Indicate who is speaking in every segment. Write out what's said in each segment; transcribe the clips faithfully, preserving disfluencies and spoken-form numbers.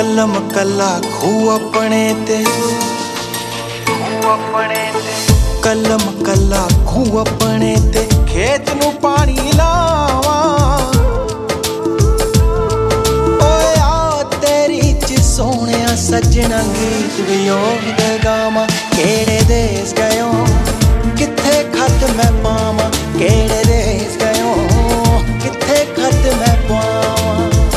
Speaker 1: कलम कला खू अपने ते कलम कला खू अपने ते खेत नू पानी लावा ओए आ तेरी च सोहणिया सजना गीत वियोग दे गावां केड़े देस गयो किथे खत मैं पावां केड़े देस गयो किथे खत मैं पावां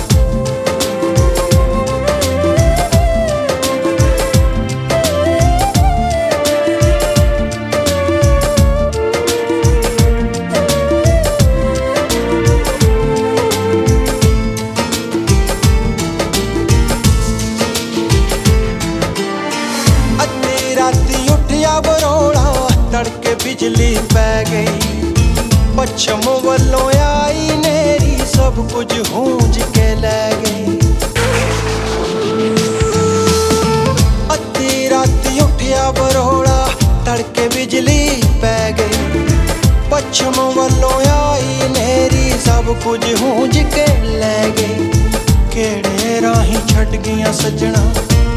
Speaker 1: तड़के बिजली पै गई पश्चिम वल्लों आई नेरी सब कुछ हूंज के लै गई अद्धी राती उठिया बरोड़ा तड़के बिजली पै गई पश्चिम वल्लों आई नेरी सब कुछ हूंज के लै गई केड़े राही छट गईयां सजना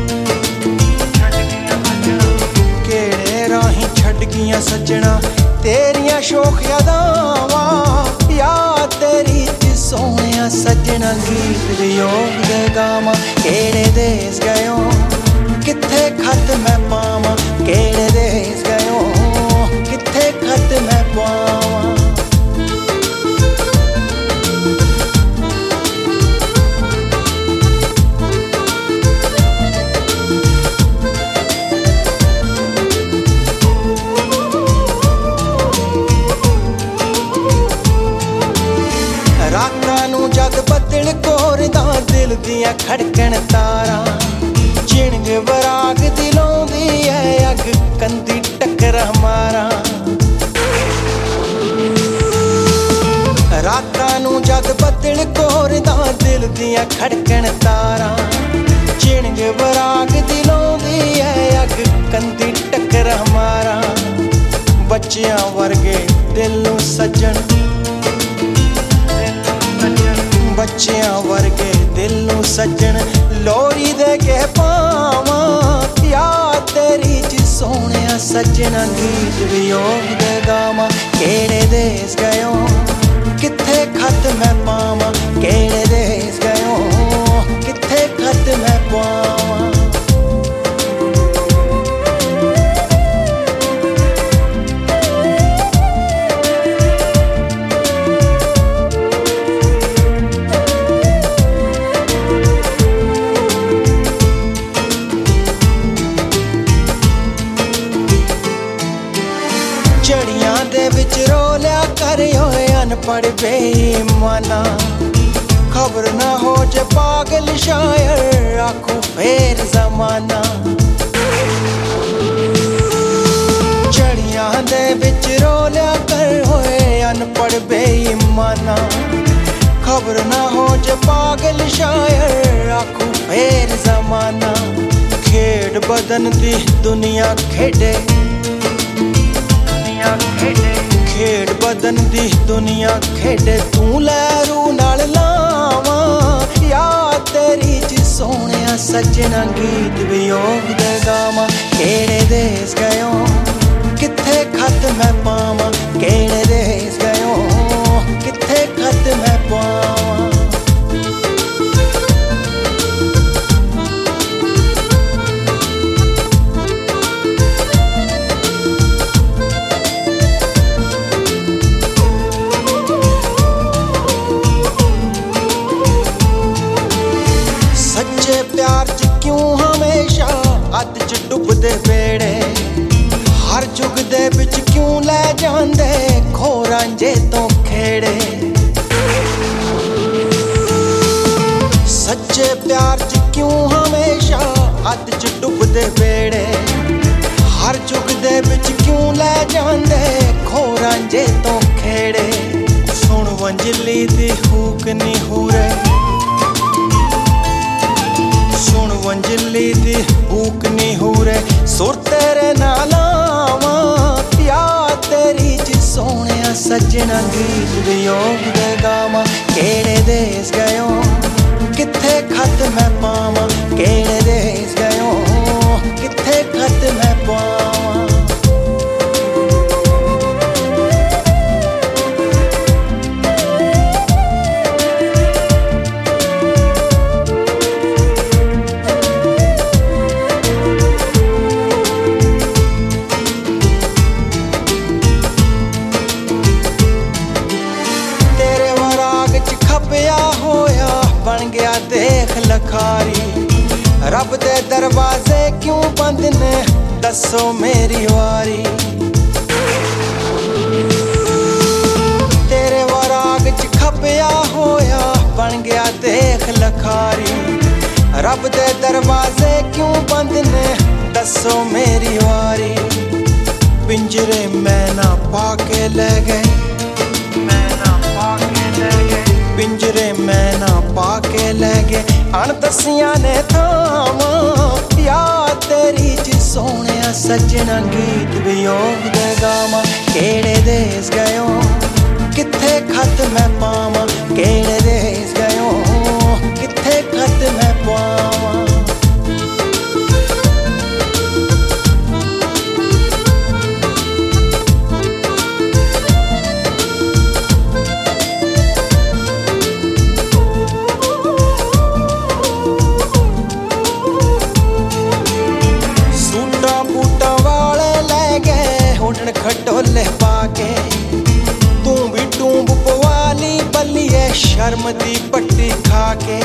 Speaker 1: राही छड़ गियां सजना तेरियां शोख यादावां याद तेरी च सोहणिया सजना गीत वियोग दे गावां केड़े देस गयो किथे खत मैं पावां केड़े देस गयो किथे खत मैं पावां जद बदल कोरदा दिल दियां खड़कन तारा चिणग वराग दिलों दी है अग कंदी टक्कर मारा रातां नू जद बदल कोरदा दिल दियां खड़कन तारा चिणग वराग दिलों दी है अग कंदी टक्कर मारा बच्चियां वर्गे दिल नू सज्जन बच्चियां वर्गे दिल नू सज्जन लोरी दे के पावां याद तेरी च सोहणिया सजना गीत वियोग दे गावां केड़े देस गयो किथे खत मैं पावां केड़े देस गयो किथे खत मैं पावां चड़ियां दे विच रोलिया कर होए अनपढ़ बेईमाना खबर ना हो जे पागल शायर आखू फेर जमाना चड़ियां दे विच रोलिया कर होए अनपढ़ बेईमाना खबर ना हो जे पागल शायर आखू फेर जमाना खेड बदन दी दुनिया खेडे खेड बदन दी दुनिया खेडे तू लहरू नाल लावां याद तेरी च सोहणिया सजना गीत वियोग दे गावां केड़े देस गयो किथे खत मैं पावां केड़े देस गयो किथे खत मैं पावां प्यार च क्यों हमेशा अध च डुबदे बेड़े हर जुग दे बिच क्यों लै जांदे खोरांजे तो खेड़े सच्चे प्यार च क्यों हमेशा अध च डुबदे बेड़े हर जुग दे बिच क्यों लै जांदे खोरांजे तो खेड़े सुन वंजली दी हूक नी हूरे सुन वंजली दी हूक नी हूरे सुर तेरे नाल आवां याद तेरी च सोहणिया सजना गीत वियोग दे गावां केड़े देस गयो किथे खत मैं पावां। रब दे दरवाजे क्यों बंद ने दसो मेरी वारी तेरे वराग च खपया होया बन गया देख लखारी रब दे दरवाजे क्यों बंद ने दसो मेरी वारी पिंजरे मैं ना पाके ले गए मैं ना पाके ले गए पिंजरे मैं ना पाके ले गए अणदसियां ने थावां याद तेरी च सोहणिया सजना गीत वियोग दे गावां केड़े देस गयो किथे खत मैं पावां केड़े देस गयो किथे खत मैं पावां खटोले पाके तू भी टूंब पवाली बल्लिए शर्म दी पट्टी खाके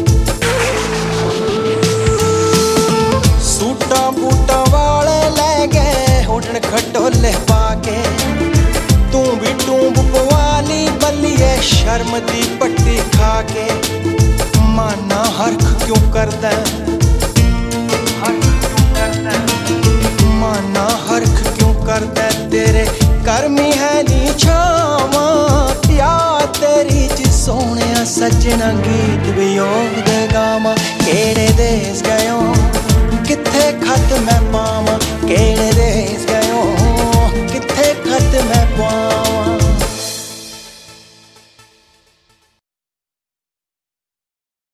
Speaker 1: सूटा बूटा वाले ले गए उड़न खटोले पाके तू भी टूंब पवाली बल्लिए शर्म दी पट्टी खाके माना हरख क्यों करदा हरख क्यों करदा माना हरख क्यों करदा तेरे करमी है नी छावां याद तेरी च सोहणिया सजना गीत वियोग दे गावां केड़े देस गयो किथे खत मैं पावां